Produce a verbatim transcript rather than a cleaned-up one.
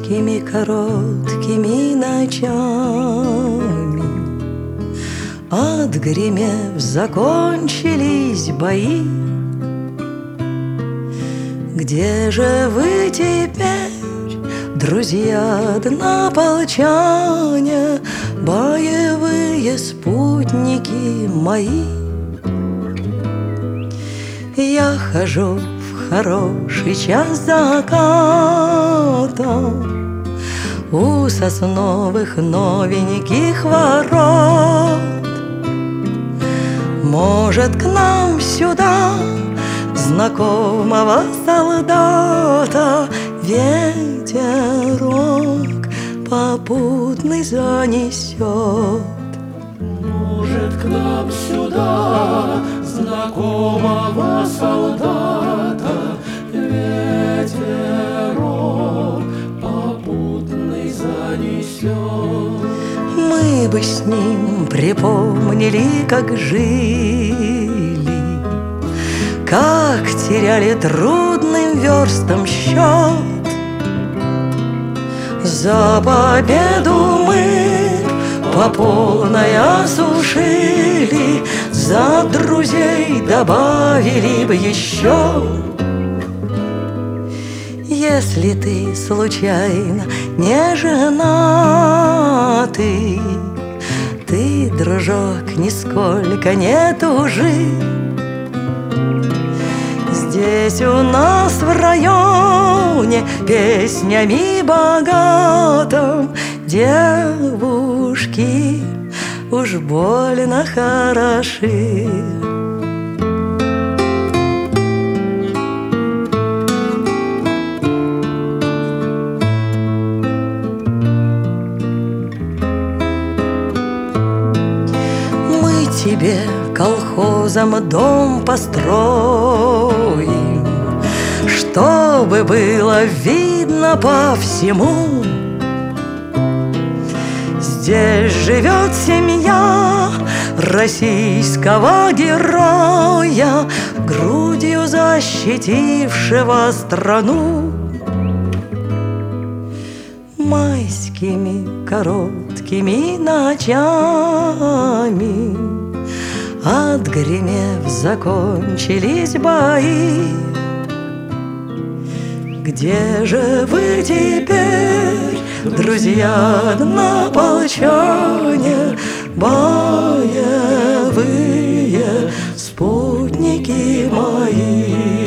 майскими короткими ночами, отгремев, закончились бои. Где же вы теперь, друзья однополчане, боевые спутники мои? Я хожу в хороший час заката у сосновых новеньких ворот. Может, к нам сюда знакомого солдата ветерок попутный занесет? Может, к нам сюда знакомого солдата ветерок попутный занесет? Мы бы с ним припомнили, как жили, как теряли трудным верстам счет. За победу мы по полной осушили, за друзей добавили бы еще. Если ты случайно не женатый, ты, дружок, нисколько не тужи. Здесь у нас в районе песнями богатым девушки уж больно хороши. Мы тебе колхозом дом построим, чтобы было видно по всему. Здесь живет семья российского героя, грудью защитившего страну. Майскими короткими ночами, отгремев, закончились бои. Где же вы теперь, друзья однополчане, боевые спутники мои?